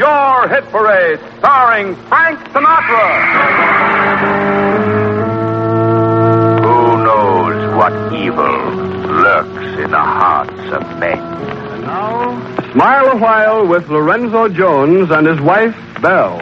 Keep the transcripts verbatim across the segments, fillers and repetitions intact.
your hit parade, starring Frank Sinatra. Who knows what evil lurks in the hearts of men? And now, Smile a While with Lorenzo Jones and his wife, Belle.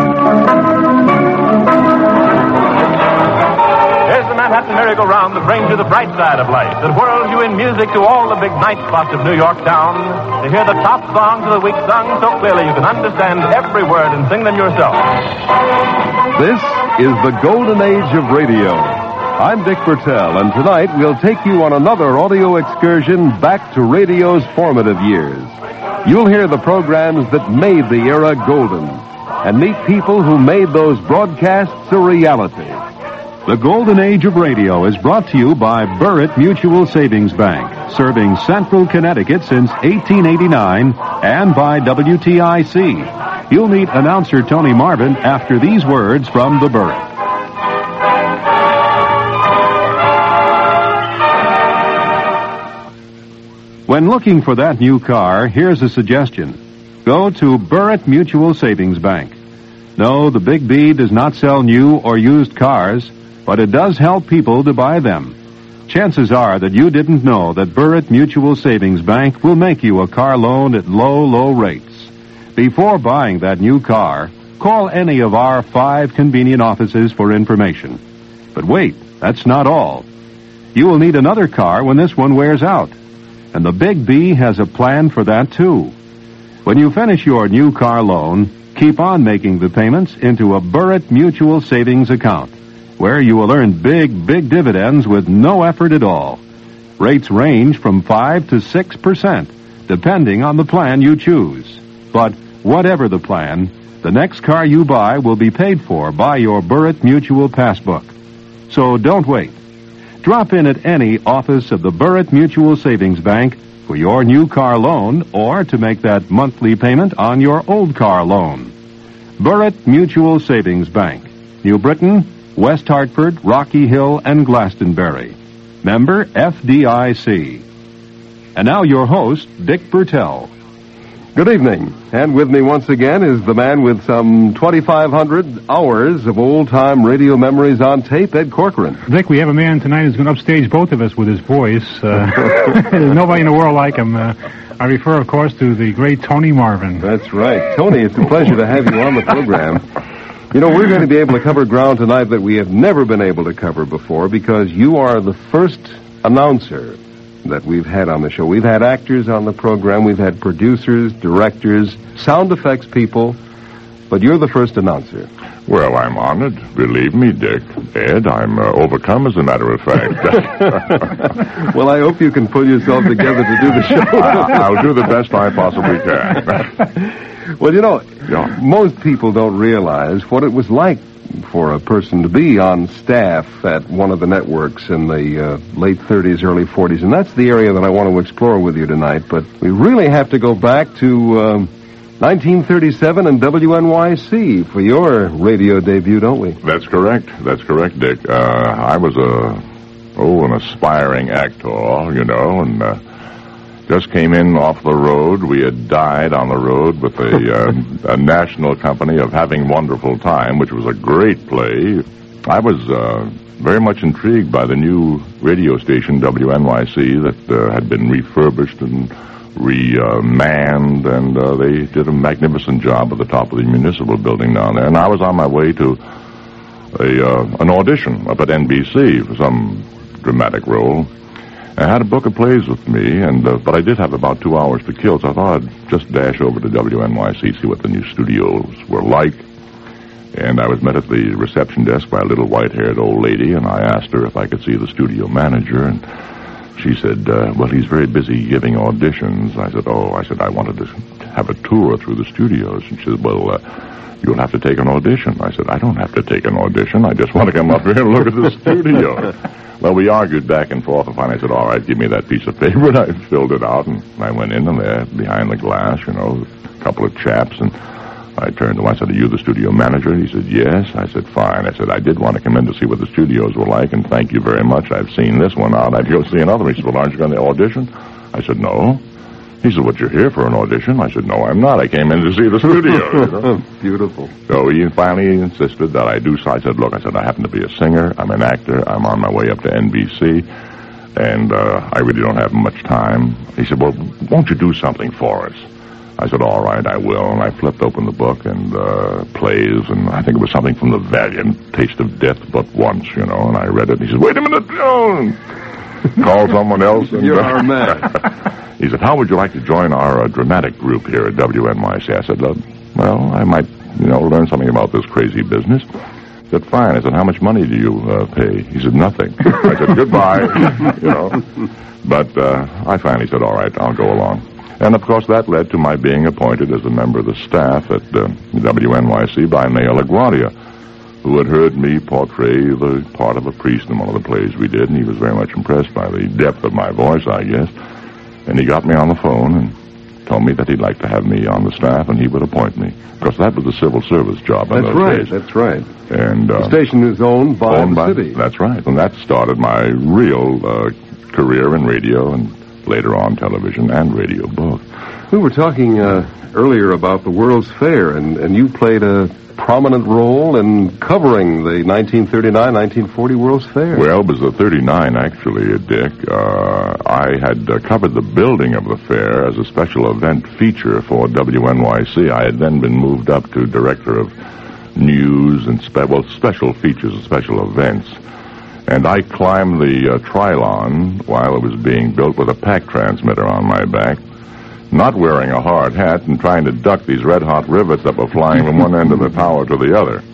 Here's the Manhattan merry-go-round that brings you the bright side of life, that whirls you in music to all the big night spots of New York town, to hear the top songs of the week sung so clearly you can understand every word and sing them yourself. This is the golden age of radio. I'm Dick Bertel, and tonight we'll take you on another audio excursion back to radio's formative years. You'll hear the programs that made the era golden, and meet people who made those broadcasts a reality. The Golden Age of Radio is brought to you by Burritt Mutual Savings Bank, serving Central Connecticut since eighteen eighty-nine, and by W T I C. You'll meet announcer Tony Marvin after these words from the Burritt. When looking for that new car, here's a suggestion. Go to Burritt Mutual Savings Bank. No, the Big B does not sell new or used cars, but it does help people to buy them. Chances are that you didn't know that Burritt Mutual Savings Bank will make you a car loan at low, low rates. Before buying that new car, call any of our five convenient offices for information. But wait, that's not all. You will need another car when this one wears out. And the Big B has a plan for that, too. When you finish your new car loan, keep on making the payments into a Burritt Mutual Savings account, where you will earn big, big dividends with no effort at all. Rates range from five to six percent, depending on the plan you choose. But whatever the plan, the next car you buy will be paid for by your Burritt Mutual Passbook. So don't wait. Drop in at any office of the Burritt Mutual Savings Bank for your new car loan or to make that monthly payment on your old car loan. Burritt Mutual Savings Bank, New Britain, West Hartford, Rocky Hill, and Glastonbury. Member F D I C. And now your host, Dick Bertel. Good evening. And with me once again is the man with some twenty-five hundred hours of old-time radio memories on tape, Ed Corcoran. Dick, we have a man tonight who's going to upstage both of us with his voice. Uh, there's nobody in the world like him. Uh, I refer, of course, to the great Tony Marvin. That's right. Tony, it's a pleasure to have you on the program. You know, we're going to be able to cover ground tonight that we have never been able to cover before because you are the first announcer that we've had on the show. We've had actors on the program. We've had producers, directors, sound effects people. But you're the first announcer. Well, I'm honored. Believe me, Dick. Ed, I'm uh, overcome, as a matter of fact. Well, I hope you can pull yourself together to do the show. I'll do the best I possibly can. Well, you know, yeah. most people don't realize what it was like for a person to be on staff at one of the networks in the uh, late thirties, early forties. And that's the area that I want to explore with you tonight. But we really have to go back to um, nineteen thirty-seven and W N Y C for your radio debut, don't we? That's correct. That's correct, Dick. Uh, I was a, oh, an aspiring actor, you know, and uh, just came in off the road. We had died on the road with a, uh, a national company of Having Wonderful Time, which was a great play. I was uh, very much intrigued by the new radio station, W N Y C, that uh, had been refurbished and remanned, and uh, they did a magnificent job at the top of the municipal building down there. And I was on my way to a uh, an audition up at N B C for some dramatic role. I had a book of plays with me, and uh, but I did have about two hours to kill, so I thought I'd just dash over to W N Y C, see what the new studios were like. And I was met at the reception desk by a little white-haired old lady, and I asked her if I could see the studio manager, and she said, uh, well, he's very busy giving auditions. I said, oh, I said, I wanted to have a tour through the studios. And she said, well, uh, you'll have to take an audition. I said, I don't have to take an audition. I just want to come up here and look at the studio. Well, we argued back and forth, and finally I said, all right, give me that piece of paper. And I filled it out, and I went in, and there, behind the glass, you know, a couple of chaps, and I turned to him. I said, are you the studio manager? And he said, yes. I said, fine. I said, I did want to come in to see what the studios were like, and thank you very much. I've seen this one out. I'd go see another. He said, well, aren't you going to audition? I said, no. He said, "What, you're here for an audition?" I said, "No, I'm not. I came in to see the studio." You know? Beautiful. So he finally insisted that I do so. I said, "Look," I said, "I happen to be a singer. I'm an actor. I'm on my way up to N B C, and uh, I really don't have much time." He said, "Well, won't you do something for us?" I said, "All right, I will." And I flipped open the book and uh, plays, and I think it was something from the Valiant, Taste of Death But Once, you know, and I read it, and he said, "Wait a minute, Jones." Called someone else. And, You're uh, our man. He said, "How would you like to join our uh, dramatic group here at W N Y C?" I said, uh, "Well, I might, you know, learn something about this crazy business." He said, "Fine." I said, "How much money do you uh, pay?" He said, "Nothing." I said, "Goodbye," you know. But uh, I finally said, "All right, I'll go along." And, of course, that led to my being appointed as a member of the staff at uh, W N Y C by Mayor LaGuardia, who had heard me portray the part of a priest in one of the plays we did, and he was very much impressed by the depth of my voice, I guess. And he got me on the phone and told me that he'd like to have me on the staff, and he would appoint me. Because that was a civil service job in That's those right, days. that's right. And, uh, the station is owned by owned the by, city. That's right. And that started my real uh, career in radio and later on television and radio both. We were talking uh, earlier about the World's Fair, and, and you played a prominent role in covering the nineteen thirty-nine nineteen forty World's Fair. Well, it was the thirty-nine, actually, Dick. Uh, I had uh, covered the building of the fair as a special event feature for W N Y C. I had then been moved up to director of news and spe- well, special features and special events. And I climbed the uh, Trilon while it was being built with a pack transmitter on my back, not wearing a hard hat and trying to duck these red-hot rivets that were flying from one end of the tower to the other.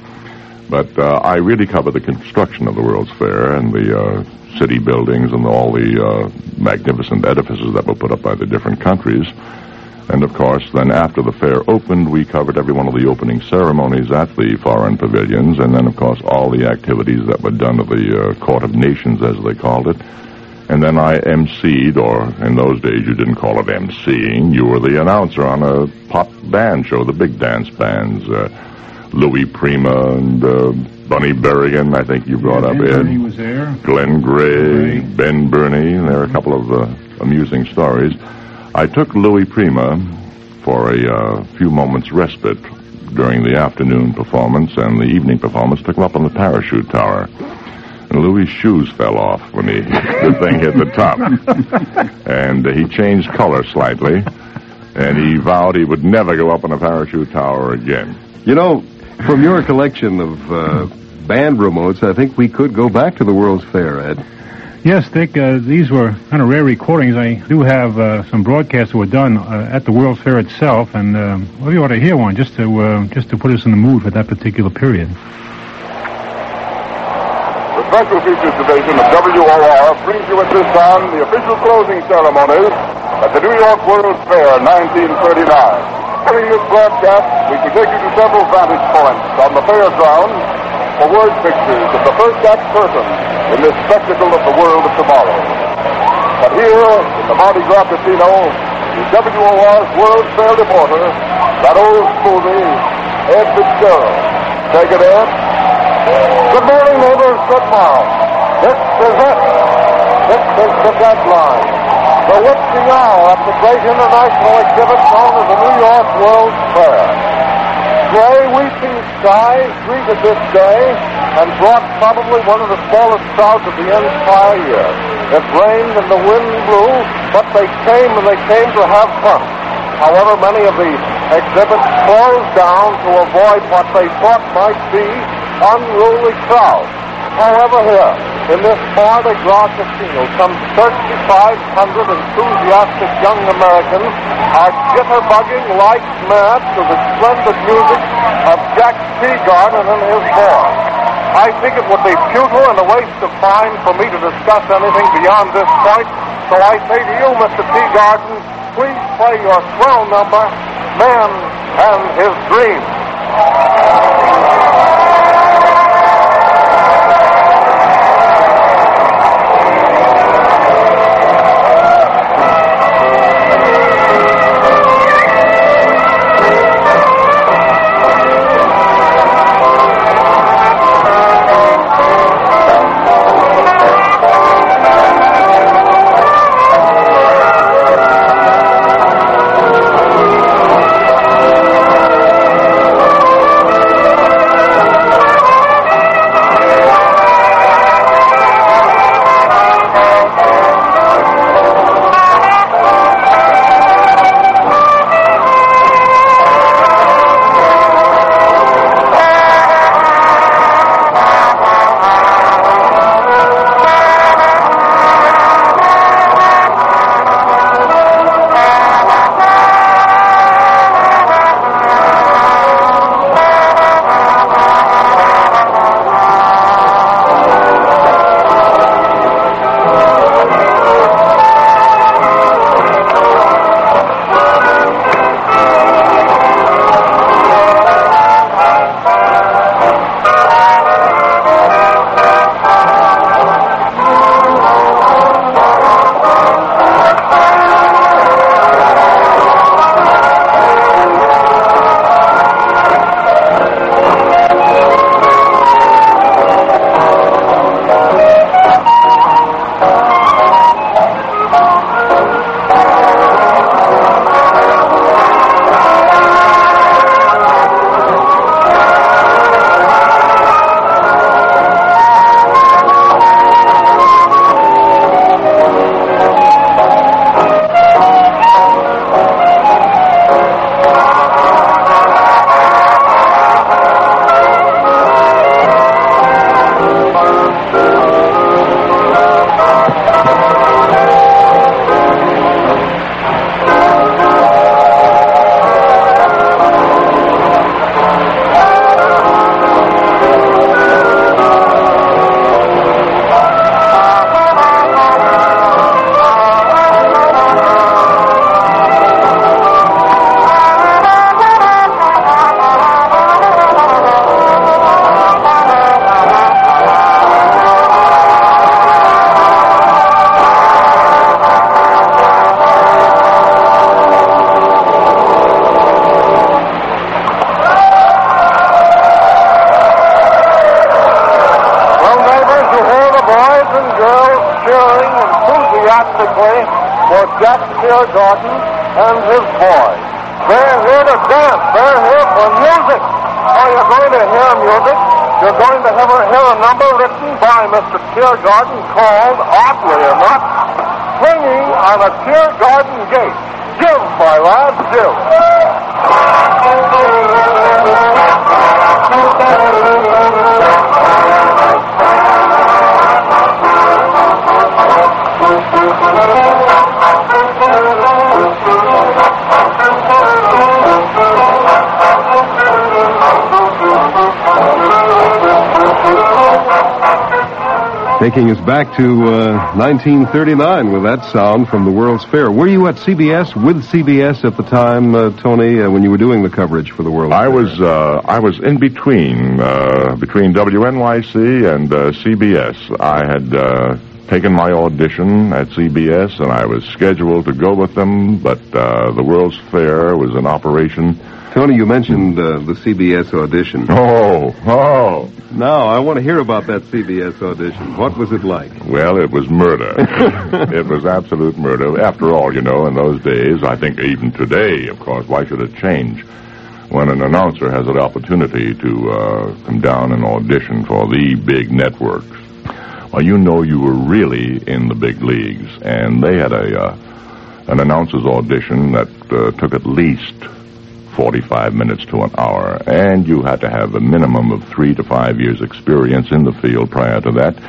But uh, I really covered the construction of the World's Fair and the uh, city buildings and all the uh, magnificent edifices that were put up by the different countries. And, of course, then after the fair opened, we covered every one of the opening ceremonies at the foreign pavilions, and then, of course, all the activities that were done at the uh, Court of Nations, as they called it. And then I emceed, or in those days you didn't call it emceeing, you were the announcer on a pop band show, the big dance bands, uh, Louis Prima and uh, Bunny Berrigan, I think you brought yeah, up, Ben Ed. Burney was there. Glenn Gray, Gray. Ben Burney, and there are a couple of uh, amusing stories. I took Louis Prima for a uh, few moments respite during the afternoon performance, and the evening performance took him up on the parachute tower. And Louis' shoes fell off when he, the thing hit the top. And uh, he changed color slightly, and he vowed he would never go up on a parachute tower again. You know, from your collection of uh, band remotes, I think we could go back to the World's Fair, Ed. Yes, Dick, uh, these were kind of rare recordings. I do have uh, some broadcasts that were done uh, at the World's Fair itself, and uh, well, you ought to hear one just to uh, just to put us in the mood for that particular period. The Special Features Division of W O R brings you at this time the official closing ceremonies at the New York World's Fair nineteen thirty-nine. During this broadcast, we can take you to several vantage points on the fairground for word pictures of the first act curtain in this spectacle of the world of tomorrow. But here, in the Mardi Gras Casino, is W O R's World's Fair reporter, that old smoothie, Ed Fitzgerald. Take it, Ed. Good morning, neighbors. Good morning. This is it. This is the deadline. The witching hour at the great international exhibit known as the New York World's Fair. Gray, weeping skies greeted this day and brought probably one of the smallest crowds of the entire year. It rained and the wind blew, but they came and they came to have fun. However, many of the exhibits closed down to avoid what they thought might be unruly crowds. However, here, in this Mardi Gras casino, some thirty-five hundred enthusiastic young Americans are jitterbugging like mad to the splendid music of Jack Teagarden and his band. I think it would be futile and a waste of time for me to discuss anything beyond this point, so I say to you, Mister Teagarden, please play your swell number, Man and His Dream. Tiergarten and his boys. They're here to dance. They're here for music. Oh, you're going to hear music. You're going to have a, hear a number written by Mister Tiergarten called, oddly enough, Swinging on a Tiergarten Gate. Give, my lads, give. Taking us back to uh, nineteen thirty-nine with that sound from the World's Fair. Were you at C B S, with C B S at the time, uh, Tony, uh, when you were doing the coverage for the World's I Fair? was uh, I was in between, uh, between W N Y C and uh, C B S. I had uh, taken my audition at C B S, and I was scheduled to go with them, but uh, the World's Fair was in operation. Tony, you mentioned uh, the C B S audition. Oh, oh. Now, I want to hear about that C B S audition. What was it like? Well, it was murder. It was absolute murder. After all, you know, in those days, I think even today, of course, why should it change? When an announcer has an opportunity to uh, come down and audition for the big networks, well, you know you were really in the big leagues. And they had a uh, an announcer's audition that uh, took at least forty-five minutes to an hour, and you had to have a minimum of three to five years experience in the field prior to that.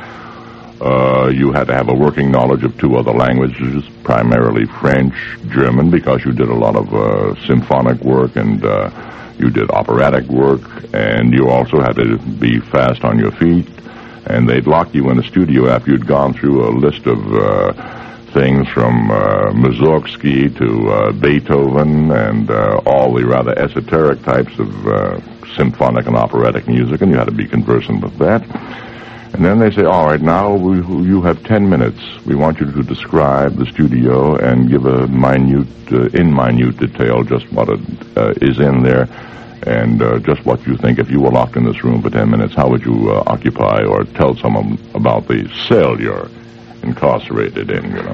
Uh, you had to have a working knowledge of two other languages, primarily French, German, because you did a lot of uh, symphonic work and uh, you did operatic work, and you also had to be fast on your feet, and they'd lock you in a studio after you'd gone through a list of uh, things from uh, Mussorgsky to uh, Beethoven and uh, all the rather esoteric types of uh, symphonic and operatic music, and you had to be conversant with that. And then they say, all right, now we, you have ten minutes. We want you to describe the studio and give a minute, uh, in minute detail just what it, uh, is in there and uh, just what you think. If you were locked in this room for ten minutes, how would you uh, occupy or tell someone about the cell you're incarcerated in, you know.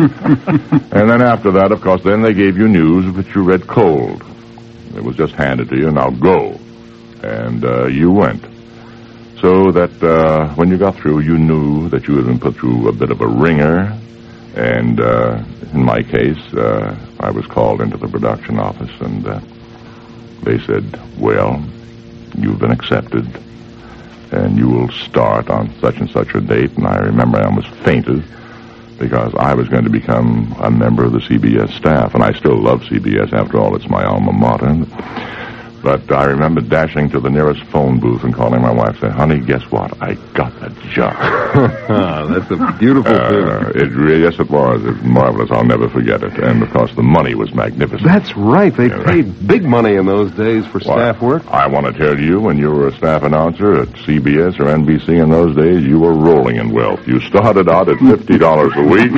And then after that, of course, then they gave you news which you read cold. It was just handed to you, now go. And uh, you went. So that uh, when you got through, you knew that you had been put through a bit of a ringer. And uh, in my case, uh, I was called into the production office, and uh, they said, well, you've been accepted, and you will start on such and such a date. And I remember I almost fainted because I was going to become a member of the C B S staff, and I still love C B S. After all, it's my alma mater. But I remember dashing to the nearest phone booth and calling my wife, saying, honey, guess what? I got the job. That's a beautiful uh, thing. It really, yes, it was. It was marvelous. I'll never forget it. And, of course, the money was magnificent. That's right. They Yeah, paid right. big money in those days for Well, staff work. I want to tell you, when you were a staff announcer at C B S or N B C in those days, you were rolling in wealth. You started out at fifty dollars a week.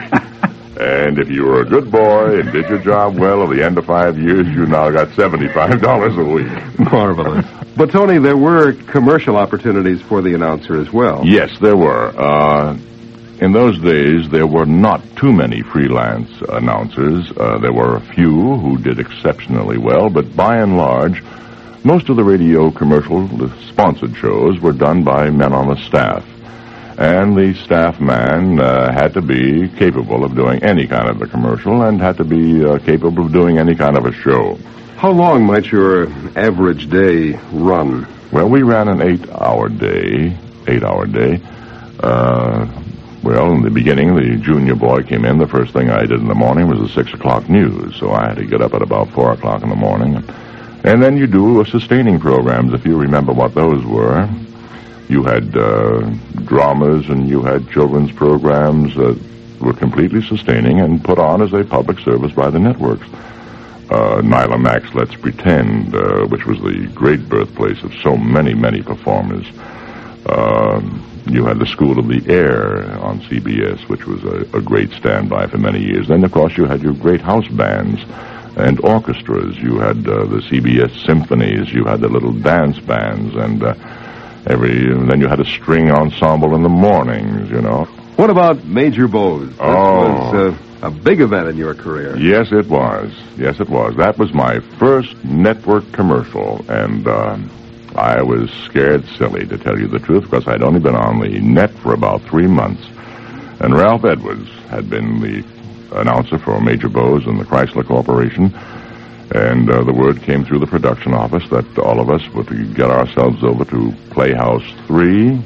And if you were a good boy and did your job well, at the end of five years, you now got seventy-five dollars a week. Marvelous. But, Tony, there were commercial opportunities for the announcer as well. Yes, there were. Uh, in those days, there were not too many freelance announcers. Uh, there were a few who did exceptionally well, but by and large, most of the radio commercial sponsored shows were done by men on the staff. And the staff man uh, had to be capable of doing any kind of a commercial and had to be uh, capable of doing any kind of a show. How long might your average day run? Well, we ran an eight-hour day, eight-hour day. Uh, well, in the beginning, the junior boy came in. The first thing I did in the morning was the six o'clock news, so I had to get up at about four o'clock in the morning. And then you do uh, sustaining programs, if you remember what those were. You had uh, dramas and you had children's programs that were completely sustaining and put on as a public service by the networks. Uh, Nyla Mack's Let's Pretend, uh, which was the great birthplace of so many, many performers. Uh, you had the School of the Air on C B S, which was a, a great standby for many years. Then, of course, you had your great house bands and orchestras. You had uh, the C B S symphonies. You had the little dance bands, and uh, every then you had a string ensemble in the mornings, you know. What about Major Bowes? This Oh. was uh, A big event in your career. Yes, it was. Yes, it was. That was my first network commercial, and uh, I was scared silly, to tell you the truth, because I'd only been on the net for about three months. And Ralph Edwards had been the announcer for Major Bose and the Chrysler Corporation. And uh, the word came through the production office that all of us were to get ourselves over to Playhouse three.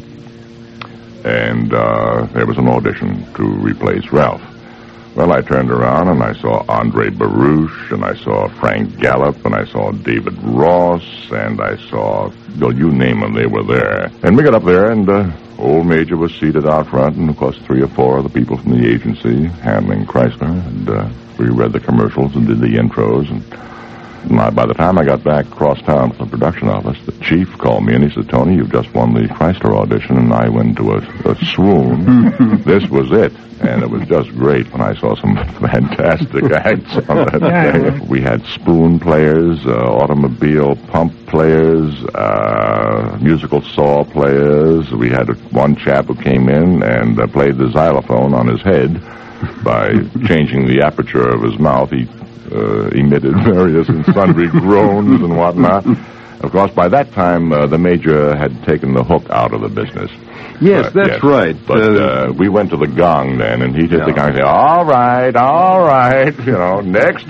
And uh, there was an audition to replace Ralph. Well, I turned around and I saw Andre Baruch, and I saw Frank Gallup, and I saw David Ross, and I saw, well, you name them, they were there. And we got up there, and uh, old Major was seated out front, and of course three or four of the people from the agency handling Chrysler, and uh, we read the commercials and did the intros, and my, by the time I got back across town from the production office, the chief called me and he said, "Tony, you've just won the Chrysler audition," and I went into a, a swoon. This was it. And it was just great when I saw some fantastic acts on that Yeah, day. yeah. We had spoon players, uh, automobile pump players, uh, musical saw players. We had one chap who came in and uh, played the xylophone on his head by changing the aperture of his mouth. He uh, emitted various and sundry groans and whatnot. Of course, by that time, uh, the Major had taken the hook out of the business. Yes, But, that's yes. right. But Uh, uh, we went to the gong then, and he did Yeah. the gong and say, "All right, all right, you know, next."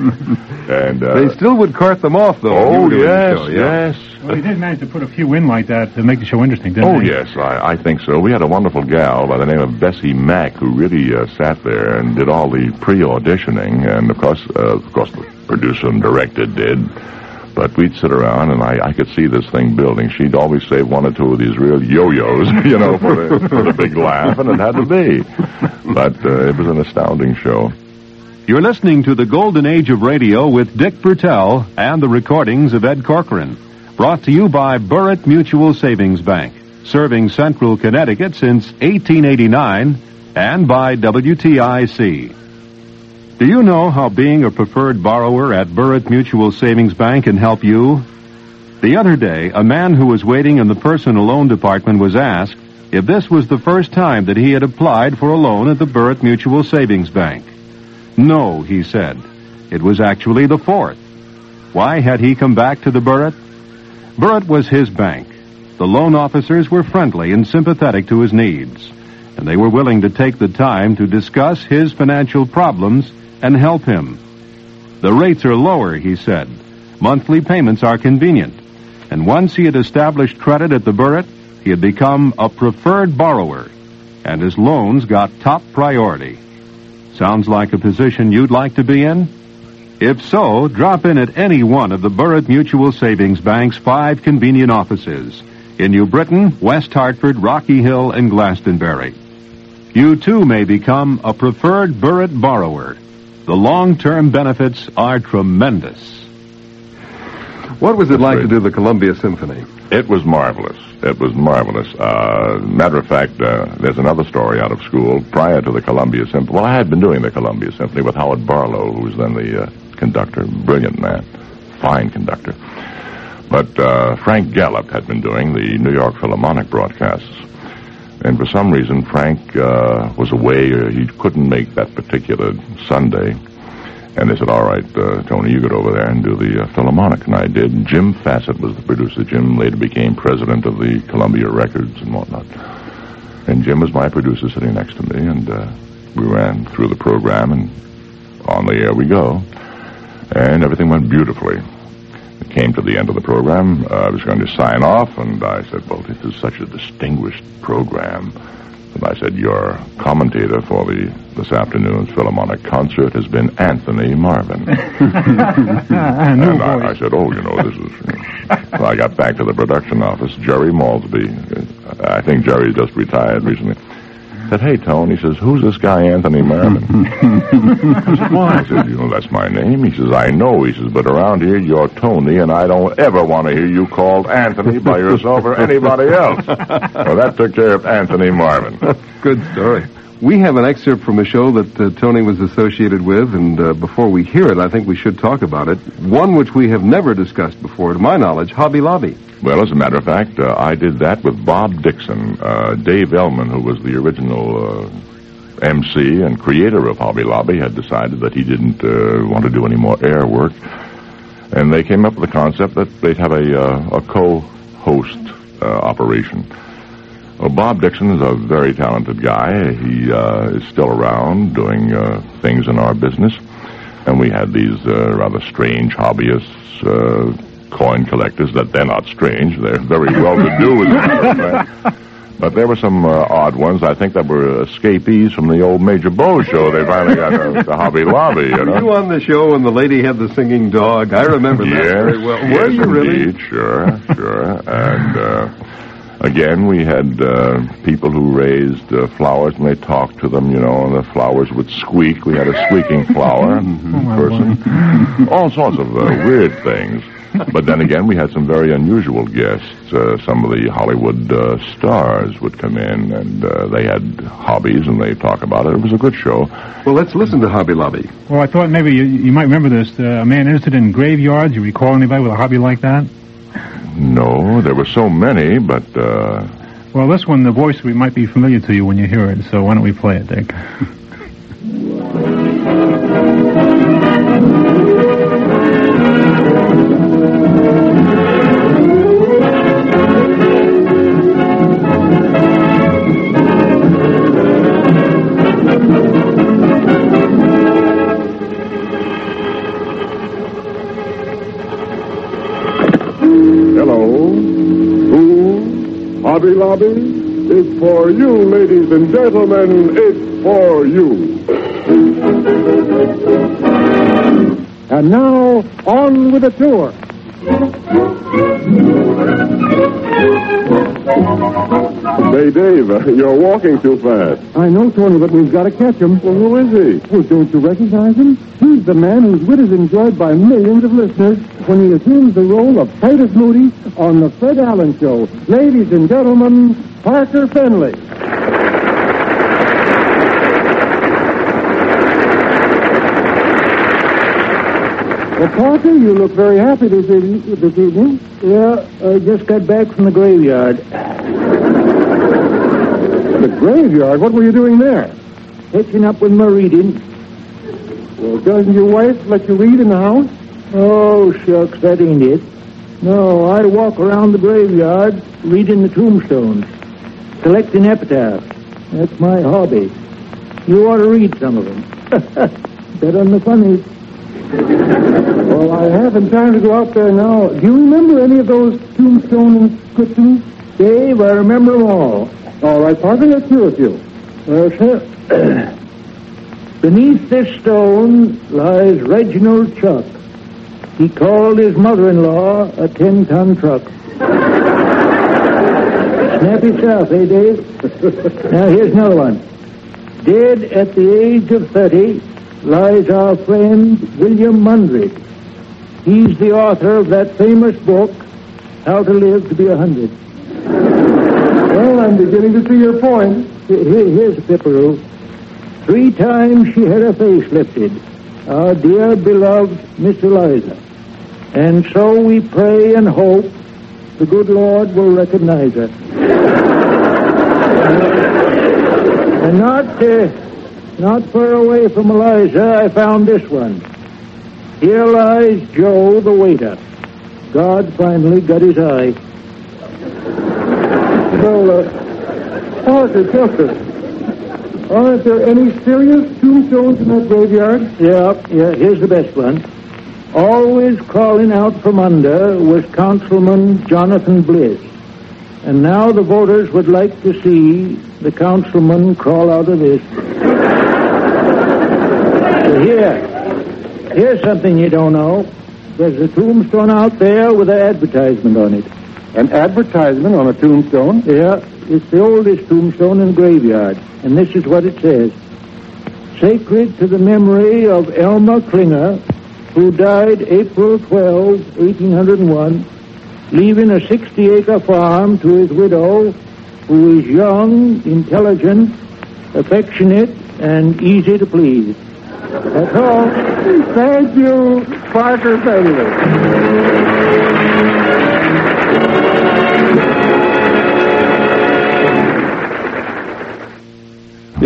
and uh, they still would cart them off, though. when you oh were doing the yes, show, yeah. yes. Well, he did manage to put a few in like that to make the show interesting, didn't Oh he? yes, I, I think so. We had a wonderful gal by the name of Bessie Mack who really uh, sat there and did all the pre-auditioning, and of course, uh, of course, the producer and director did. But we'd sit around, and I, I could see this thing building. She'd always save one or two of these real yo-yos, you know, for the, for the big laugh, and it had to be. But uh, it was an astounding show. You're listening to the Golden Age of Radio with Dick Bertel and the recordings of Ed Corcoran. Brought to you by Burritt Mutual Savings Bank, serving Central Connecticut since eighteen eighty-nine, and by W T I C. Do you know how being a preferred borrower at Burritt Mutual Savings Bank can help you? The other day, a man who was waiting in the personal loan department was asked if this was the first time that he had applied for a loan at the Burritt Mutual Savings Bank. No, he said. It was actually the fourth. Why had he come back to the Burritt? Burritt was his bank. The loan officers were friendly and sympathetic to his needs, and they were willing to take the time to discuss his financial problems and help him. The rates are lower, he said. Monthly payments are convenient. And once he had established credit at the Burritt, he had become a preferred borrower, and his loans got top priority. Sounds like a position you'd like to be in? If so, drop in at any one of the Burritt Mutual Savings Bank's five convenient offices in New Britain, West Hartford, Rocky Hill, and Glastonbury. You too may become a preferred Burritt borrower. The long-term benefits are tremendous. What was it like to do the Columbia Symphony? It was marvelous. It was marvelous. Uh, matter of fact, uh, there's another story out of school. Prior to the Columbia Symphony, well, I had been doing the Columbia Symphony with Howard Barlow, who was then the uh, conductor, brilliant man, fine conductor. But uh, Frank Gallup had been doing the New York Philharmonic broadcasts. And for some reason, Frank uh, was away, or he couldn't make that particular Sunday. And they said, "All right, uh, Tony, you get over there and do the uh, Philharmonic." And I did. Jim Fassett was the producer. Jim later became president of the Columbia Records and whatnot. And Jim was my producer sitting next to me, and uh, we ran through the program, and on the air we go. And everything went beautifully. It came to the end of the program. Uh, I was going to sign off, and I said, "Well, this is such a distinguished program." And I said, "Your commentator for the this afternoon's Philharmonic concert has been Anthony Marvin." and and I, I said, "Oh, you know, this is..." You know. So I got back to the production office. Jerry Malsby, I think Jerry just retired recently, said, "Hey, Tone," he says, "who's this guy Anthony Marvin?" I said, "Why?" I said, "You know, that's my name." He says, "I know." He says, "But around here, you're Tony, and I don't ever want to hear you called Anthony by yourself or anybody else." So that took care of Anthony Marvin. Good story. We have an excerpt from a show that uh, Tony was associated with, and uh, before we hear it, I think we should talk about it. One which we have never discussed before, to my knowledge, Hobby Lobby. Well, as a matter of fact, uh, I did that with Bob Dixon. Uh, Dave Ellman, who was the original uh, M C and creator of Hobby Lobby, had decided that he didn't uh, want to do any more air work. And they came up with the concept that they'd have a, uh, a co-host uh, operation. Well, Bob Dixon is a very talented guy. He uh, is still around doing uh, things in our business. And we had these uh, rather strange hobbyists, uh, coin collectors. That they're not strange. They're very well-to-do, as a matter of fact. But there were some uh, odd ones, I think, that were escapees from the old Major Bo show. They finally got to, to Hobby Lobby, you know. Were you on the show when the lady had the singing dog? I remember that yes, very well. Yes, were you really? Indeed, sure, sure. And uh, again, we had uh, people who raised uh, flowers, and they talked to them, you know, and the flowers would squeak. We had a squeaking flower Oh, person. All sorts of uh, weird things. But then again, we had some very unusual guests. Uh, some of the Hollywood uh, stars would come in, and uh, they had hobbies, and they talk about it. It was a good show. Well, let's listen to Hobby Lobby. Well, I thought maybe you, you might remember this. Uh, a man interested in graveyards. You recall anybody with a hobby like that? No, there were so many, but... Uh... Well, this one, the voice we might be familiar to you when you hear it, so why don't we play it, Dick? Hello. Who? Hobby Lobby? It's for you, ladies and gentlemen. It's for you. And now, on with the tour. Say, Dave, uh, you're walking too fast. I know, Tony, but we've got to catch him. Well, who is he? Well, don't you recognize him? He's the man whose wit is enjoyed by millions of listeners when he assumes the role of Titus Moody on the Fred Allen Show. Ladies and gentlemen, Parker Fenley. Well, Parker, you look very happy this, e- this evening. Yeah, I just got back from the graveyard. The graveyard? What were you doing there? Catching up with my reading. Well, doesn't your wife let you read in the house? Oh, shucks, that ain't it. No, I walk around the graveyard reading the tombstones, collecting epitaphs. That's my hobby. You ought to read some of them. Better than the funnies. Well, I haven't time to go out there now. Do you remember any of those tombstone inscriptions? Dave, I remember them all. All right, Parker, let's hear a few. Well, sir. Beneath this stone lies Reginald Chuck. He called his mother-in-law a ten-ton truck. Snappy stuff, eh, Dave? Now, here's another one. Dead at the age of thirty lies our friend William Mundry. He's the author of that famous book, How to Live to Be a Hundred. Well, I'm beginning to see your point. Here, here's a pipperoo. Three times she had her face lifted, our dear beloved Miss Eliza. And so we pray and hope the good Lord will recognize her. And not, uh, not far away from Eliza, I found this one. Here lies Joe the waiter. God finally got his eye. Well, uh, Parker, Chester, aren't there any serious tombstones in that graveyard? Yeah, yeah, here's the best one. Always crawling out from under was Councilman Jonathan Bliss. And now the voters would like to see the councilman crawl out of this. So here, here's something you don't know. There's a tombstone out there with an advertisement on it. An advertisement on a tombstone? Yeah, it's the oldest tombstone in the graveyard. And this is what it says. Sacred to the memory of Elmer Klinger, who died April twelfth, eighteen oh one, leaving a sixty-acre farm to his widow, who is young, intelligent, affectionate, and easy to please. That's all. Thank you, Parker Fenley.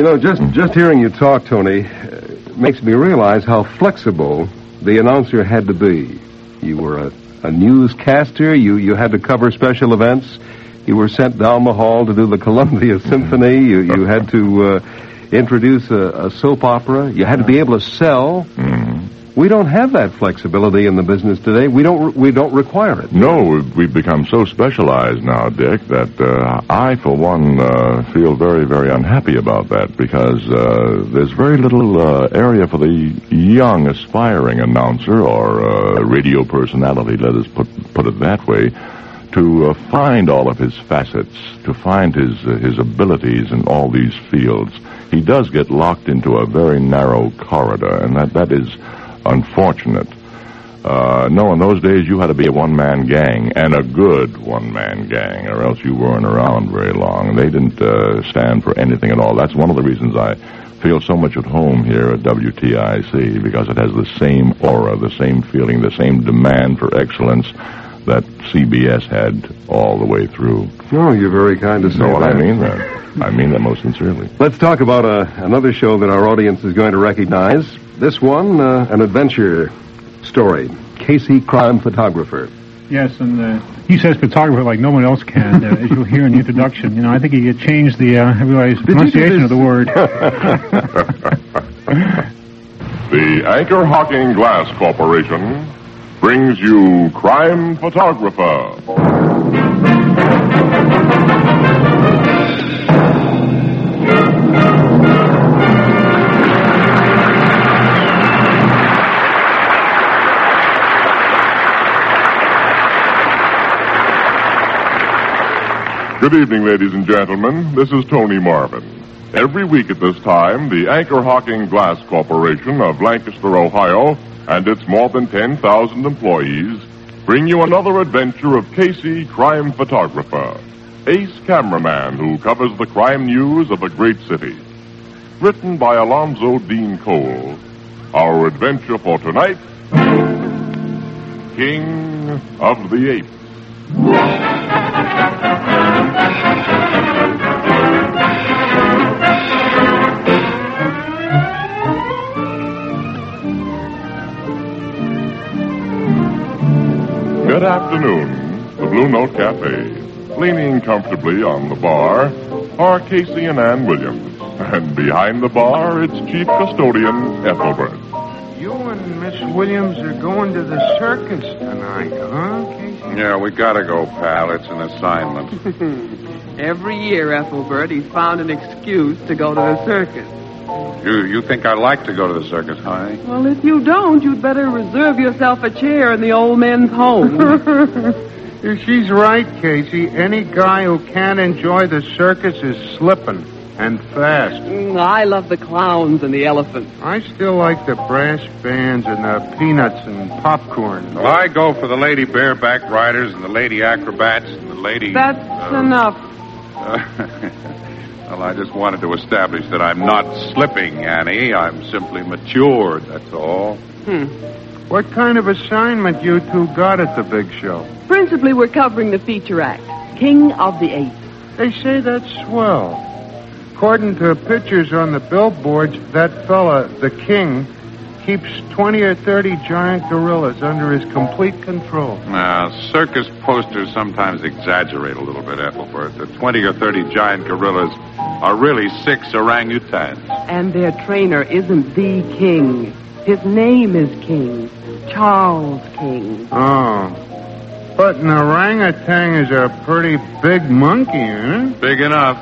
You know, just, just hearing you talk, Tony, uh, makes me realize how flexible the announcer had to be. You were a, a newscaster. You, you had to cover special events. You were sent down the hall to do the Columbia Symphony. You, you had to uh, introduce a, a soap opera. You had to be able to sell. Mm-hmm. We don't have that flexibility in the business today. We don't we don't require it. No, we've, we've become so specialized now, Dick, that uh, I, for one, uh, feel very, very unhappy about that because uh, there's very little uh, area for the young, aspiring announcer or uh, radio personality, let us put, put it that way, to uh, find all of his facets, to find his, uh, his abilities in all these fields. He does get locked into a very narrow corridor, and that, that is unfortunate. Uh, no, in those days you had to be a one-man gang, and a good one-man gang, or else you weren't around very long. They didn't uh, stand for anything at all. That's one of the reasons I feel so much at home here at W T I C, because it has the same aura, the same feeling, the same demand for excellence that C B S had all the way through. Oh, you're very kind to say No, that. I mean that. I mean that most sincerely. Let's talk about uh, another show that our audience is going to recognize. This one, uh, an adventure story. Casey, crime photographer. Yes, and uh, he says photographer like no one else can, uh, as you'll hear in the introduction. You know, I think he changed the uh, everybody's pronunciation of the word. The Anchor Hocking Glass Corporation brings you Crime Photographer. Good evening, ladies and gentlemen. This is Tony Marvin. Every week at this time, the Anchor Hocking Glass Corporation of Lancaster, Ohio, and its more than ten thousand employees bring you another adventure of Casey, crime photographer, ace cameraman who covers the crime news of a great city. Written by Alonzo Dean Cole. Our adventure for tonight, King of the Apes. Good afternoon. The Blue Note Cafe. Leaning comfortably on the bar are Casey and Ann Williams. And behind the bar, its chief custodian, Ethelbert. You and Miss Williams are going to the circus tonight, huh, Casey? Yeah, we gotta go, pal. It's an assignment. Every year, Ethelbert, he's found an excuse to go to the circus. You you think I like to go to the circus, honey? Well, if you don't, you'd better reserve yourself a chair in the old men's home. She's right, Casey. Any guy who can't enjoy the circus is slipping, and fast. Mm, I love the clowns and the elephants. I still like the brass bands and the peanuts and popcorn. Well, I go for the lady bareback riders and the lady acrobats and the lady... That's uh, enough. Uh, well, I just wanted to establish that I'm not slipping, Annie. I'm simply matured, that's all. Hmm. What kind of assignment you two got at the big show? Principally, we're covering the feature act, King of the Apes. They say that's swell. According to pictures on the billboards, that fella, the king, keeps twenty or thirty giant gorillas under his complete control. Now, circus posters sometimes exaggerate a little bit, Ethelbert. The twenty or thirty giant gorillas are really six orangutans. And their trainer isn't the king. His name is King. Charles King. Oh. But an orangutan is a pretty big monkey, huh? Big enough.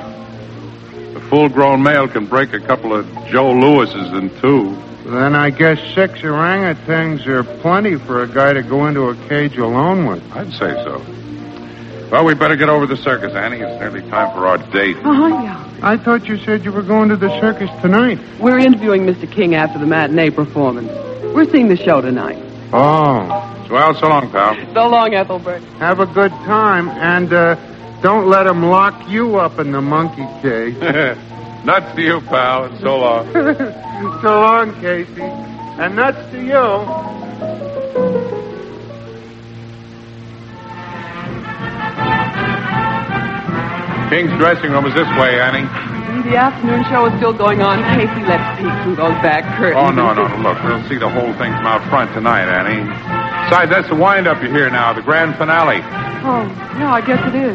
A full-grown male can break a couple of Joe Lewises in two. Then I guess six orangutans are plenty for a guy to go into a cage alone with. I'd say so. Well, we better get over to the circus, Annie. It's nearly time for our date. Oh, yeah. I thought you said you were going to the circus tonight. We're interviewing Mister King after the matinee performance. We're seeing the show tonight. Oh. Well, so long, pal. So long, Ethelbert. Have a good time, and uh, don't let him lock you up in the monkey cage. Nuts to you, pal, and so long. So long, Casey. And nuts to you. King's dressing room is this way, Annie. the afternoon show is still going on. Casey, let's peek through those back curtains. Oh, no, no, no. Look, we'll see the whole thing from out front tonight, Annie. Besides, that's the wind-up you hear now, the grand finale. Oh, yeah, I guess it is.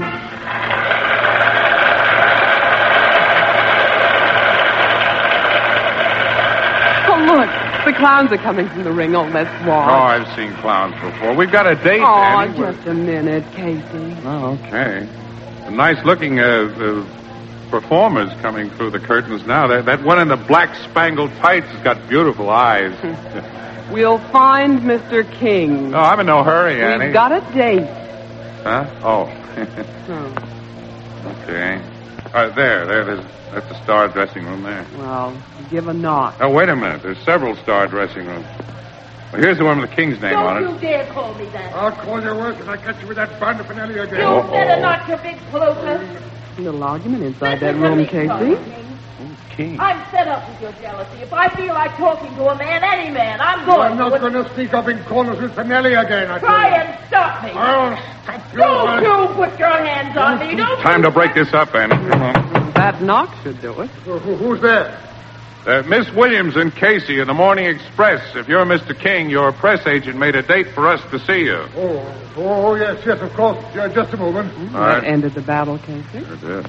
Oh, look. The clowns are coming from the ring. Oh, let's walk. Oh, I've seen clowns before. We've got a date, Oh, Annie. just a minute, Casey. Oh, okay. A nice-looking uh, uh, performers coming through the curtains now. That, that one in the black-spangled tights has got beautiful eyes. We'll find Mister King. Oh, I'm in no hurry, Annie. We've got a date. Huh? Oh. Oh, Okay. All right, there, there. There's, that's the star dressing room there. well, give a knock. Oh, wait a minute. There's several star dressing rooms. Well, here's the one with the king's name on Don't it. you dare call me that. I'll call your work if I catch you with that bond of finale again. You better not your big closer. A little argument inside that Listen to room, me, Casey. King. King. I'm fed up with your jealousy. If I feel like talking to a man, any man, I'm I'm going not to. going to sneak up in corners with finale again, I tell Try you. and stop me. I'll stop you. Don't you put your hands on me. Don't Time to break this up, Annie. Come on. That knock should do it. Who- who- Who's there? Uh, Miss Williams and Casey in the Morning Express. If you're Mister King, your press agent made a date for us to see you. Oh, oh yes, yes, of course. Yeah, just a moment. All That right. ended the battle, Casey. It is.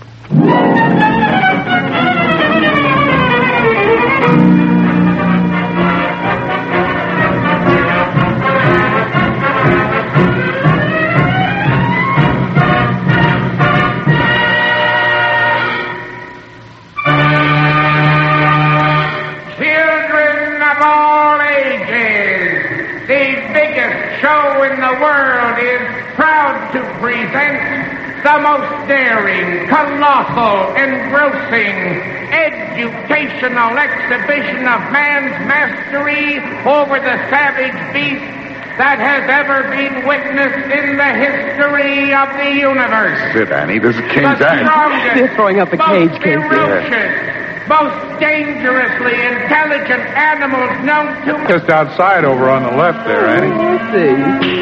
Children of all ages, the biggest show in the world is proud to present the most daring, colossal, engrossing, educational exhibition of man's mastery over the savage beast that has ever been witnessed in the history of the universe. Sit, Annie. This is The King's Act. strongest, You're throwing up the most cage, Casey. ferocious, most dangerously intelligent animals known to Just outside over on the left there, Annie. Let's see.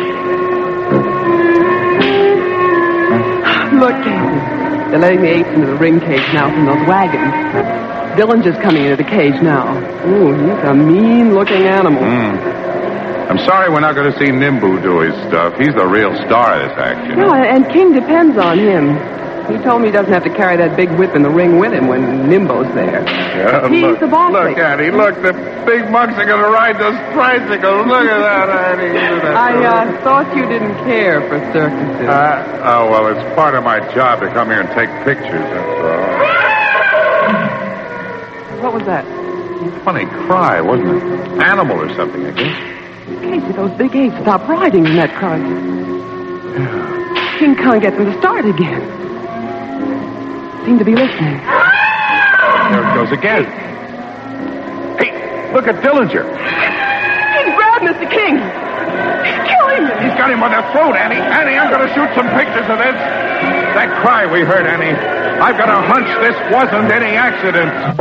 Look, Casey. They're letting the apes into the ring cage now from those wagons. Dillinger's coming into the cage now. Ooh, he's a mean-looking animal. Mm. I'm sorry we're not going to see Nimbu do his stuff. He's the real star of this action. Yeah, and King depends on him. He told me he doesn't have to carry that big whip in the ring with him when Nimbo's there. Yeah, He's look, the boss. Look, Annie, look, the big monks are going to ride those tricycles. Look at that, Annie. Look at that. I uh, thought you didn't care for circuses. Uh, oh, well, it's part of my job to come here and take pictures, that's all. What was that? Funny cry, wasn't it? Animal or something, I guess. Casey, those big apes stopped riding in that car. King can't get them to start again. Seem to be listening. There it goes again. Hey, look at Dillinger. King, grab Mister King. Kill him. He's got him on the throat, Annie. Annie, I'm going to shoot some pictures of this. That cry we heard, Annie. I've got a hunch this wasn't any accident.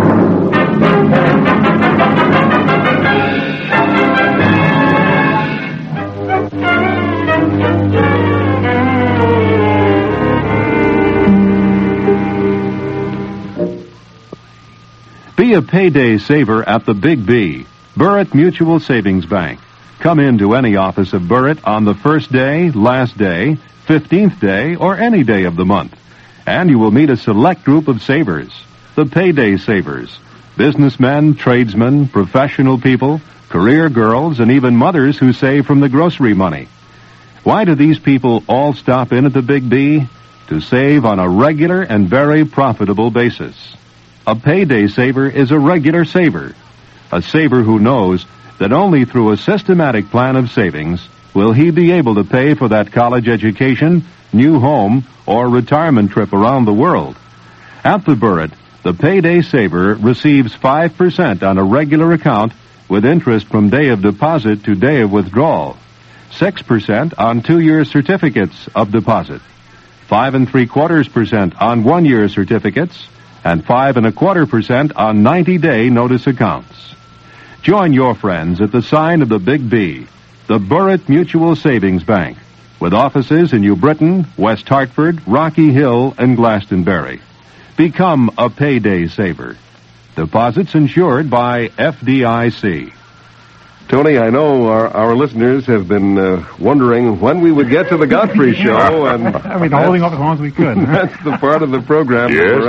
Be a payday saver at the Big B, Burritt Mutual Savings Bank. Come into any office of Burritt on the first day, last day, fifteenth day, or any day of the month. And you will meet a select group of savers, the payday savers. Businessmen, tradesmen, professional people, career girls, and even mothers who save from the grocery money. Why do these people all stop in at the Big B? To save on a regular and very profitable basis. A payday saver is a regular saver. A saver who knows that only through a systematic plan of savings will he be able to pay for that college education, new home, or retirement trip around the world. At the Burritt, the payday saver receives five percent on a regular account with interest from day of deposit to day of withdrawal, six percent on two-year certificates of deposit, five and three quarters percent on one-year certificates, and five and a quarter percent on ninety-day notice accounts. Join your friends at the sign of the Big B, the Burritt Mutual Savings Bank, with offices in New Britain, West Hartford, Rocky Hill, and Glastonbury. Become a payday saver. Deposits insured by F D I C. Tony, I know our, our listeners have been uh, wondering when we would get to the Godfrey Show, and I've been holding off as long as we could. That's the part of the program Yes, that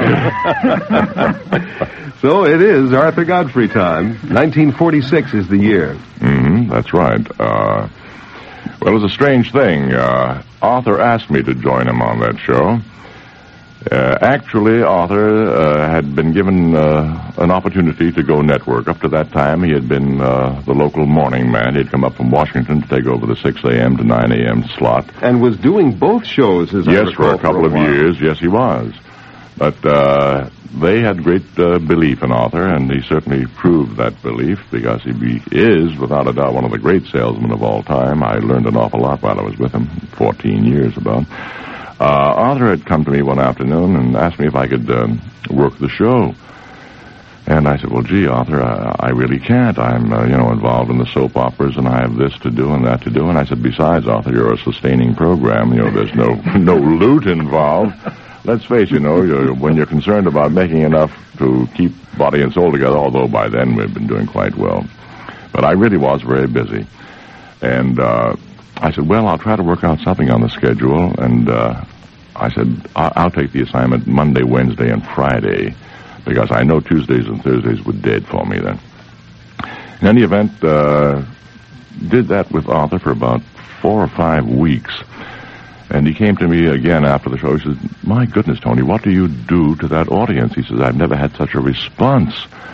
we're at now. So it is Arthur Godfrey time. nineteen forty-six is the year. Mm-hmm, that's right. Uh, well, it was a strange thing. Uh, Arthur asked me to join him on that show. Uh, actually, Arthur uh, had been given uh, an opportunity to go network. Up to that time, he had been uh, the local morning man. He had come up from Washington to take over the six a.m. to nine a.m. slot. And was doing both shows, as I Yes, recall, for a couple for a of while. years. Yes, he was. But uh, they had great uh, belief in Arthur, and he certainly proved that belief because he be, is, without a doubt, one of the great salesmen of all time. I learned an awful lot while I was with him, fourteen years about. Uh, Arthur had come to me one afternoon and asked me if I could um, work the show. And I said, well, gee, Arthur, I, I really can't. I'm, uh, you know, involved in the soap operas, and I have this to do and that to do. And I said, besides, Arthur, you're a sustaining program. You know, there's no no loot involved. Let's face it, you know, you're, when you're concerned about making enough to keep body and soul together, although by then we've been doing quite well. But I really was very busy. And uh, I said, well, I'll try to work out something on the schedule. And uh, I said, I- I'll take the assignment Monday, Wednesday, and Friday, because I know Tuesdays and Thursdays were dead for me then. In any event, uh, did that with Arthur for about four or five weeks. And he came to me again after the show. He says, my goodness, Tony, what do you do to that audience? He says, I've never had such a response.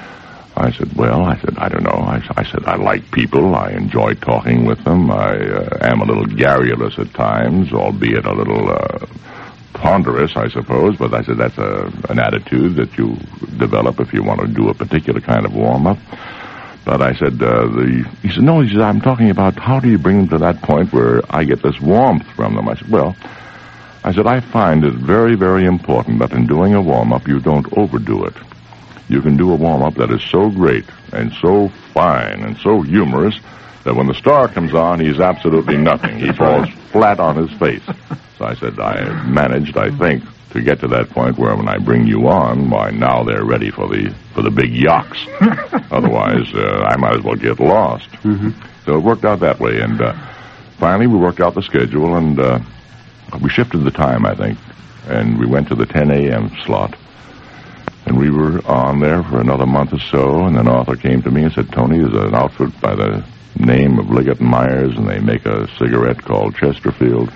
I said, well, I said, I don't know. I, I said, I like people. I enjoy talking with them. I uh, am a little garrulous at times, albeit a little uh, ponderous, I suppose. But I said, that's a, an attitude that you develop if you want to do a particular kind of warm-up. But I said, uh, the, he said, no, he said, I'm talking about how do you bring them to that point where I get this warmth from them. I said, well, I said, I find it very, very important that in doing a warm-up, you don't overdo it. You can do a warm-up that is so great and so fine and so humorous that when the star comes on, he's absolutely nothing. He falls flat on his face. So I said, I managed, I think, to get to that point where when I bring you on, why, now they're ready for the for the big yaks. Otherwise, uh, I might as well get lost. Mm-hmm. So it worked out that way. And uh, finally, we worked out the schedule, and uh, we shifted the time, I think. And we went to the ten a.m. slot. And we were on there for another month or so, and then Arthur came to me and said, Tony, there's an outfit by the name of Liggett and Myers, and they make a cigarette called Chesterfield.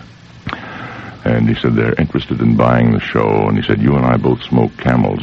And he said, they're interested in buying the show. And he said, you and I both smoke Camels.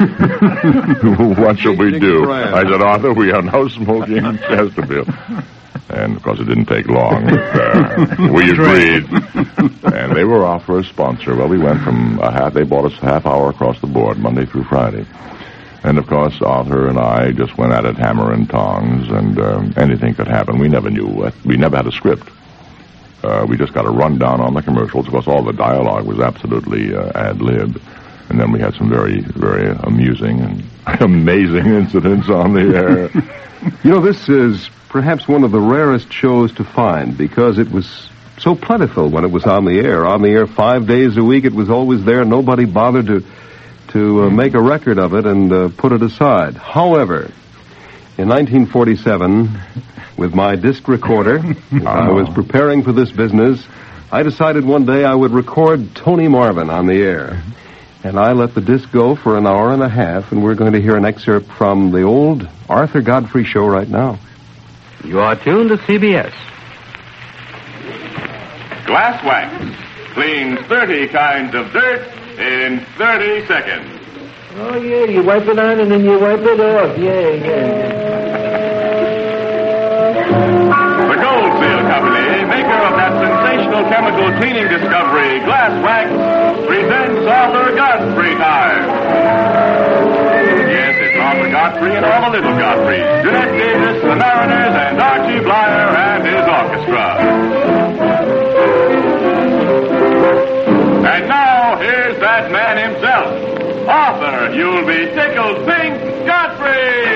What shall we do? I said, Arthur, we are now smoking Chesterfield. And, of course, it didn't take long. Uh, we agreed. And they were off for a sponsor. Well, we went from a half, they bought us a half hour across the board, Monday through Friday. And, of course, Arthur and I just went at it hammer and tongs, and um, anything could happen. We never knew. What, we never had a script. Uh, we just got a rundown on the commercials. Of course, all the dialogue was absolutely uh, ad-lib. And then we had some very, very amusing and amazing incidents on the air. You know, this is perhaps one of the rarest shows to find because it was so plentiful when it was on the air. On the air five days a week, it was always there. Nobody bothered to to uh, make a record of it and uh, put it aside. However, in nineteen forty-seven, with my disc recorder, as I was preparing for this business, I decided one day I would record Tony Marvin on the air. And I let the disc go for an hour and a half, and we're going to hear an excerpt from the old Arthur Godfrey show right now. You are tuned to C B S. Glass Wax cleans thirty kinds of dirt in thirty seconds. Oh, yeah, you wipe it on and then you wipe it off. Yeah, yeah. The Goldfield Company, maker of that sensational chemical cleaning discovery, Glass Wax, presents Arthur Godfrey Time. Yes, it's Arthur Godfrey and all the little Godfreys, Jeanette Davis, the Mariners, and Archie Blyer and his orchestra. And now, here's that man himself, Arthur, you'll be tickled pink Godfrey!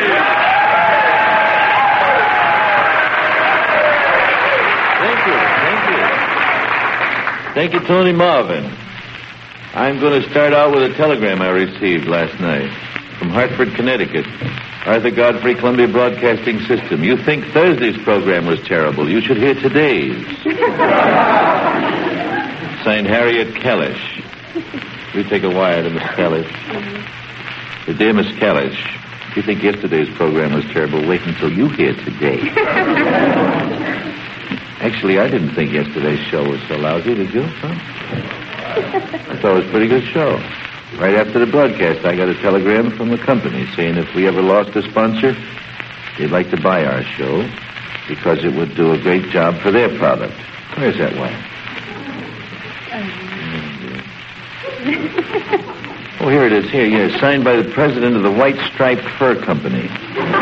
Thank you, thank you. Thank you, Tony Marvin. I'm going to start out with a telegram I received last night from Hartford, Connecticut. Arthur Godfrey, Columbia Broadcasting System. You think Thursday's program was terrible. You should hear today's. Signed Harriet Kellish. You take a wire to Miss Kellish. The dear Miss Kellish, if you think yesterday's program was terrible, wait until you hear today. Actually, I didn't think yesterday's show was so lousy, did you? Huh? I thought it was a pretty good show. Right after the broadcast, I got a telegram from the company saying if we ever lost a sponsor, they'd like to buy our show because it would do a great job for their product. Where's that wire? Oh, here it is. Here, yeah. Signed by the president of the White Striped Fur Company.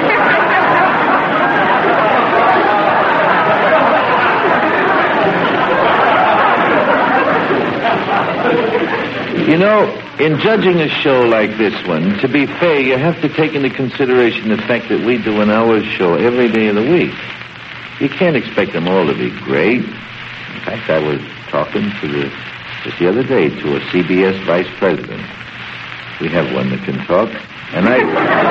You know, in judging a show like this one, to be fair, you have to take into consideration the fact that we do an hour show every day of the week. You can't expect them all to be great. In fact, I was talking to the, just the other day to a C B S vice president. We have one that can talk. And I...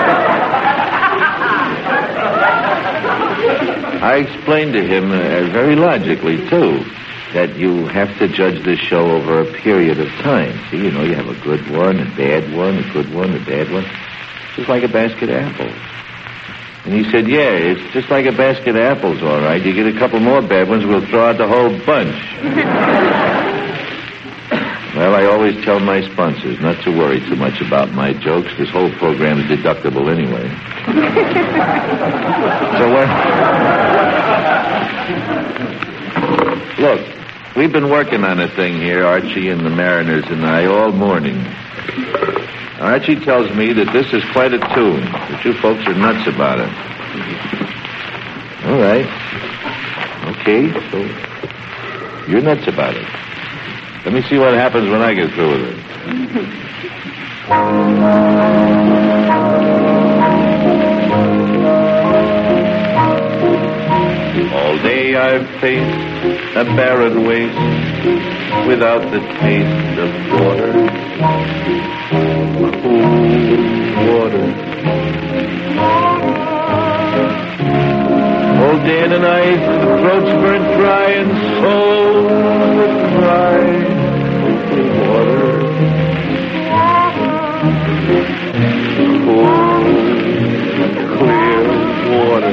I explained to him, uh, very logically, too, that you have to judge this show over a period of time. See, you know, you have a good one, a bad one, a good one, a bad one. Just like a basket of apples. And he said, yeah, it's just like a basket of apples, all right. You get a couple more bad ones, we'll throw out the whole bunch. Well, I always tell my sponsors not to worry too much about my jokes. This whole program is deductible anyway. So what? Look, we've been working on a thing here, Archie and the Mariners and I, all morning. Archie tells me that this is quite a tune, that you folks are nuts about it. All right. Okay, so you're nuts about it. Let me see what happens when I get through with it. All day I've faced a barren waste without the taste of water. Cool water. All day and night, the throat's burnt dry and soul would cry for water. Cool, clear water.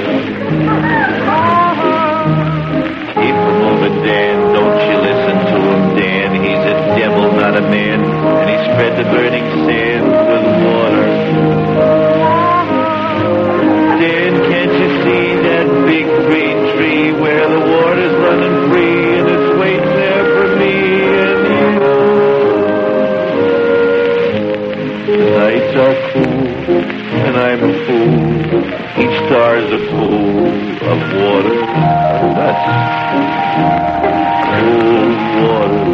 Keep from moving, Dan. Don't you listen to him, Dan. He's a devil, not a man. And he spread the burning sand with water. Dan, can't you see that big green tree where the water's running free and it's waiting there for me and you? The nights are cool and I'm a fool. Each star's a pool of water. Nuts. Cool water.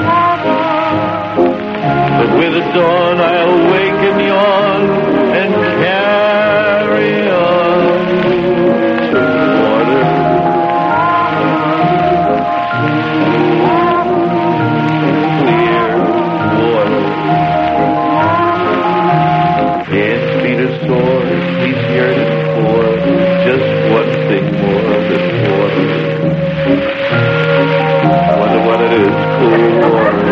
But with the dawn I'll wake and yawn and carry on to water. Clear water. Dan's feet are sore, he's yearning for just one thing more than water. Wonder what it is, cool water.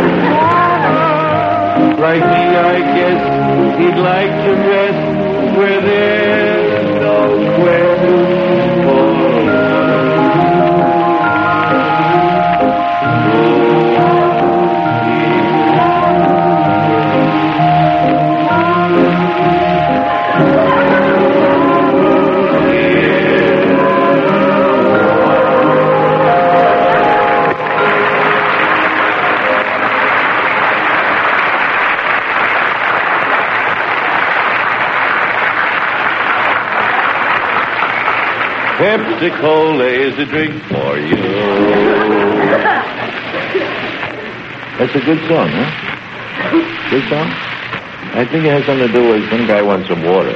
Like me, I guess he'd like to rest where there's no quest for Pepsi-Cola is a drink for you. That's a good song, huh? Good song? I think it has something to do with some guy wants some water.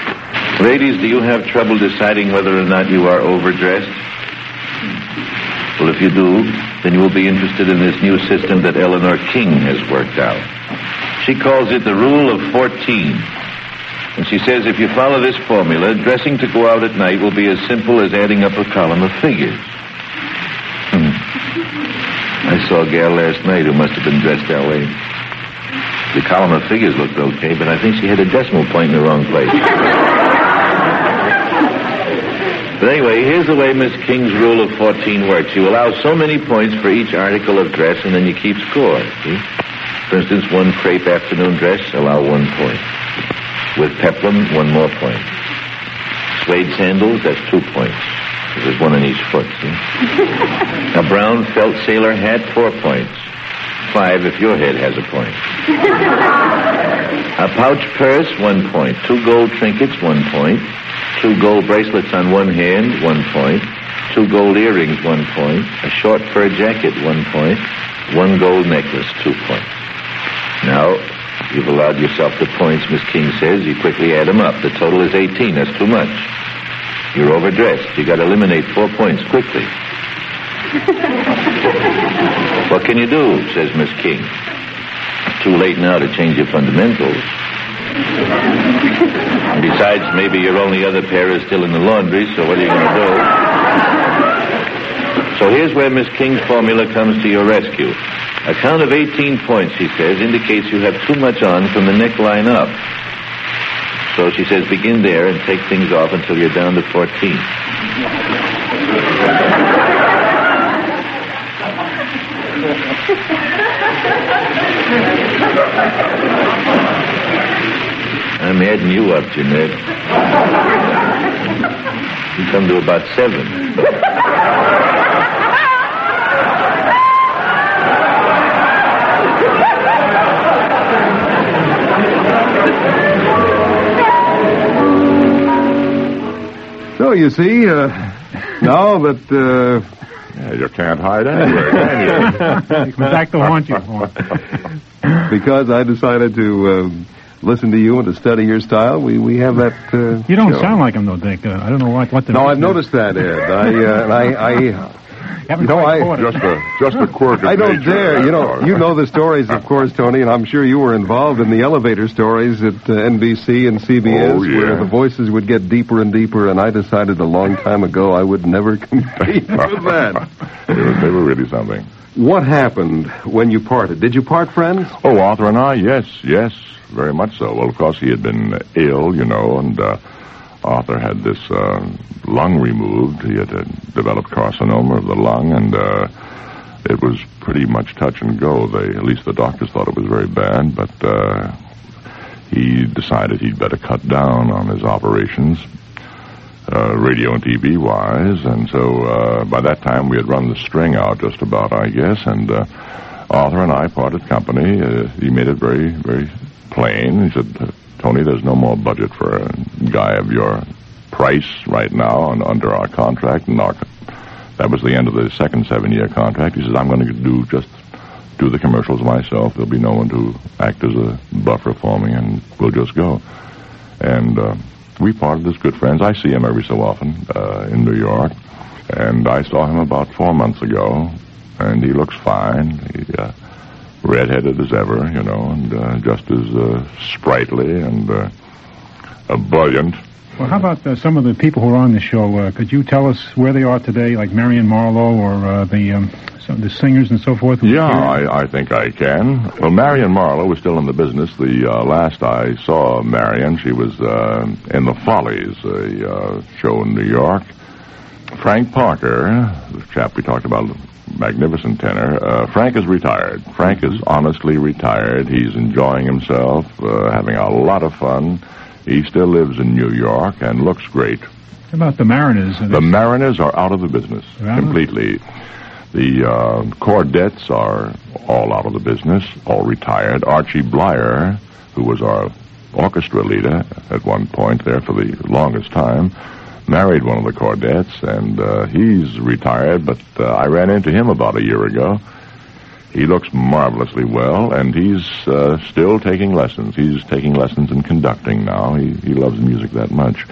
Ladies, do you have trouble deciding whether or not you are overdressed? Well, if you do, then you will be interested in this new system that Eleanor King has worked out. She calls it the Rule of fourteen. And she says if you follow this formula, dressing to go out at night will be as simple as adding up a column of figures. Hmm. I saw a gal last night who must have been dressed that way. The column of figures looked okay, but I think she had a decimal point in the wrong place. But anyway, here's the way Miss King's Rule of fourteen works. You allow so many points for each article of dress, and then you keep score. See? For instance, one crepe afternoon dress, allow one point. With peplum, one more point. Suede sandals, that's two points. There's one on each foot, see? A brown felt sailor hat, four points. Five if your head has a point. A pouch purse, one point. Two gold trinkets, one point. Two gold bracelets on one hand, one point. Two gold earrings, one point. A short fur jacket, one point. One gold necklace, two points. Now, you've allowed yourself the points, Miss King says. You quickly add them up. The total is eighteen. That's too much. You're overdressed. You got to eliminate four points quickly. What can you do, says Miss King. Too late now to change your fundamentals. Besides, maybe your only other pair is still in the laundry, so what are you going to do? So here's where Miss King's formula comes to your rescue. A count of eighteen points, she says, indicates you have too much on from the neckline up. So she says begin there and take things off until you're down to fourteen. I'm adding you up, Jeanette. You come to about seven. So, you see, uh, now that... Uh, yeah, you can't hide anywhere, can you? Come back to haunt you. Because I decided to uh, listen to you and to study your style, we, we have that uh, You don't show. sound like him, though, Dick. Uh, I don't know what, what the... No, I've noticed that, Ed. I, uh, I, I... Haven't You know, quite I caught it. Just a, just a quirk of I don't nature. dare. You know, you know the stories, of course, Tony, and I'm sure you were involved in the elevator stories at uh, N B C and C B S, Oh, yeah. where the voices would get deeper and deeper, and I decided a long time ago I would never compete with that. they, were, they were really something. What happened when you parted? Did you part friends? Oh, Arthur and I, yes, yes, very much so. Well, of course, he had been ill, you know, and uh, Arthur had this uh, lung removed. He had uh, developed carcinoma of the lung, and uh, it was pretty much touch and go. They, at least the doctors thought it was very bad, but uh, he decided he'd better cut down on his operations, uh, radio and T V wise, and so uh, by that time we had run the string out just about, I guess, and uh, Arthur and I parted company. Uh, he made it very, very plain. He said, Tony, there's no more budget for a guy of your price right now and under our contract. And our, that was the end of the second seven-year contract. He says, I'm going to do just do the commercials myself. There'll be no one to act as a buffer for me, and we'll just go. And uh, we parted as good friends. I see him every so often uh, in New York. And I saw him about four months ago, and he looks fine. He... Uh, Red-headed as ever, you know, and uh, just as uh, sprightly and uh, uh, brilliant. Well, how about uh, some of the people who are on the show? Uh, could you tell us where they are today, like Marion Marlowe or uh, the um, some, the singers and so forth? Yeah, I, I think I can. Well, Marion Marlowe was still in the business. The uh, last I saw Marion, she was uh, in The Follies, a uh, show in New York. Frank Parker, the chap we talked about, magnificent tenor. Uh, Frank is retired. Frank is honestly retired. He's enjoying himself, uh, having a lot of fun. He still lives in New York and looks great. How about the Mariners? The Mariners are out of the business Right. completely. The uh, Cordettes are all out of the business, all retired. Archie Blyer, who was our orchestra leader at one point there for the longest time, married one of the Cordettes, and uh, he's retired, but uh, I ran into him about a year ago. He looks marvelously well, and he's uh, still taking lessons. He's taking lessons in conducting now. He, he loves music that much.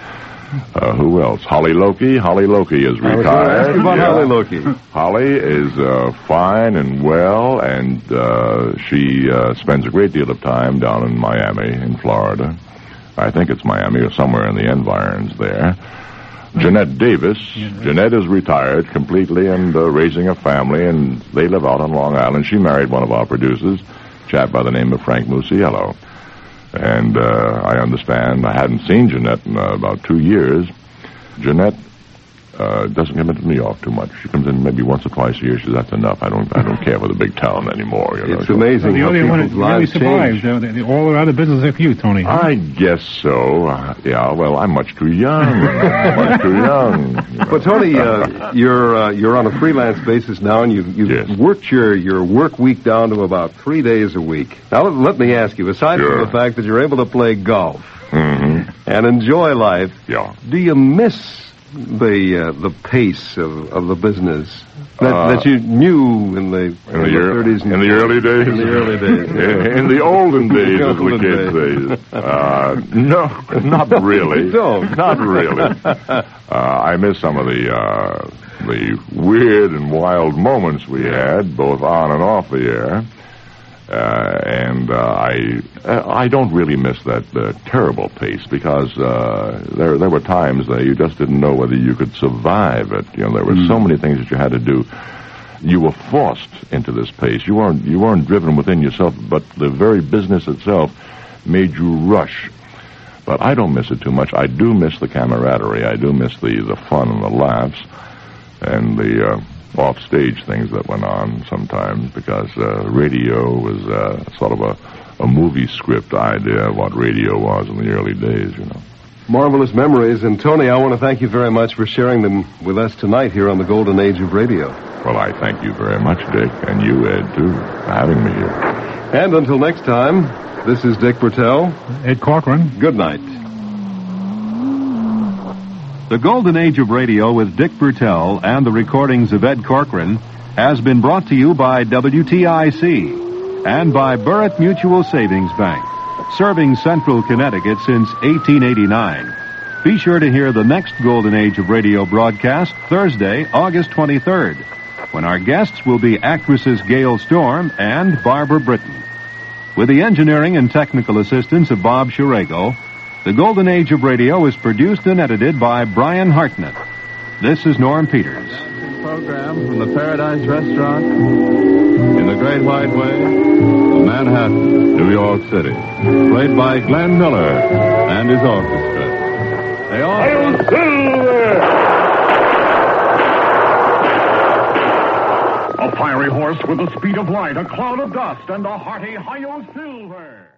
Uh, who else? Holly Loki. Holly Loki is I was gonna retired. ask you about Yeah. Holly Loki. Holly is uh, fine and well, and uh, she uh, spends a great deal of time down in Miami, in Florida. I think it's Miami or somewhere in the environs there. Jeanette Davis. Jeanette is retired completely and uh, raising a family, and they live out on Long Island. She married one of our producers, a chap by the name of Frank Musiello. And uh, I understand, I hadn't seen Jeanette in uh, about two years. Jeanette uh, doesn't come into New York too much. She comes in maybe once or twice a year. She says, that's enough. I don't I don't care for the big town anymore. You know? It's amazing the how only one people's that really lives survived. change. Uh, the- the- all are out of business except you, Tony. I guess so. Uh, yeah, well, I'm much too young. much too young. But Tony, uh, you're uh, you're on a freelance basis now, and you've, you've Yes. worked your, your work week down to about three days a week. Now, let, let me ask you, aside Sure. from the fact that you're able to play golf Mm-hmm. and enjoy life, Yeah. do you miss the uh, the pace of, of the business that, Uh, that you knew in the In the, ear- thirties and in the early days? In the early days. in, in the olden days, The as the olden kids say. Uh, no, not really. You don't. Not really. Uh, I miss some of the uh, the weird and wild moments we had, both on and off the air. Uh, and uh, I uh, I don't really miss that uh, terrible pace because uh, there there were times that you just didn't know whether you could survive it. You know, there were so many things that you had to do. You were forced into this pace. You weren't you weren't driven within yourself, but the very business itself made you rush. But I don't miss it too much. I do miss the camaraderie. I do miss the, the fun and the laughs and the uh, off-stage things that went on sometimes because uh, radio was uh, sort of a, a movie script idea of what radio was in the early days, you know. Marvelous memories. And Tony, I want to thank you very much for sharing them with us tonight here on the Golden Age of Radio. Well, I thank you very much, Dick, and you, Ed, too, for having me here. And until next time, this is Dick Bertel. Ed Corcoran. Good night. The Golden Age of Radio with Dick Bertel and the recordings of Ed Corcoran has been brought to you by W T I C and by Burritt Mutual Savings Bank, serving Central Connecticut since eighteen eighty-nine. Be sure to hear the next Golden Age of Radio broadcast Thursday, August twenty-third, when our guests will be actresses Gail Storm and Barbara Britton. With the engineering and technical assistance of Bob Shirego, the Golden Age of Radio is produced and edited by Brian Hartnett. This is Norm Peters. Program from the Paradise Restaurant in the Great White Way of Manhattan, New York City. Played by Glenn Miller and his orchestra. They all... A fiery horse with the speed of light, a cloud of dust, and a hearty Hi-Yo Silver.